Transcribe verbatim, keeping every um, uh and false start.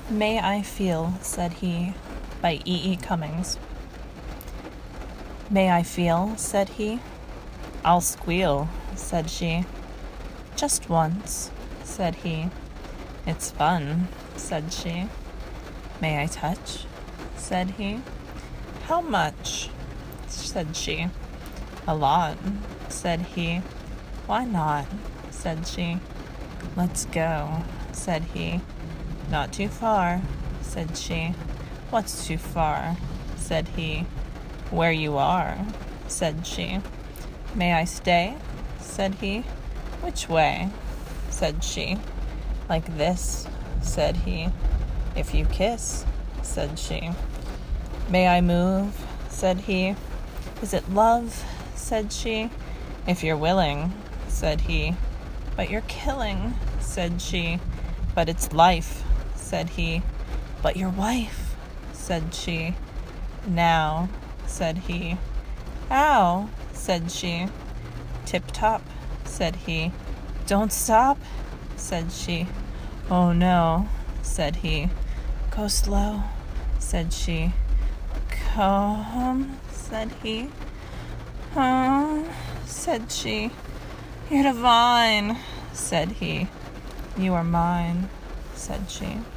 May I Feel, said he, by E. E. Cummings. May I feel, said he. I'll squeal, said she. Just once, said he. It's fun, said she. May I touch, said he. How much, said she. A lot, said he. Why not, said she. Let's go, said he. Not too far, said she. What's too far, said he. Where you are, said she. May I stay, said he. Which way, said she. Like this, said he. If you kiss, said she. May I move, said he. Is it love, said she. If you're willing, said he. But you're killing, said she. But it's life, said he. But your wife, said she. Now, said he. Ow, said she. Tip-top, said he. Don't stop, said she. Oh no, said he. Go slow, said she. Come, said he. Oh, said she. You're divine, said he. You are mine, said she.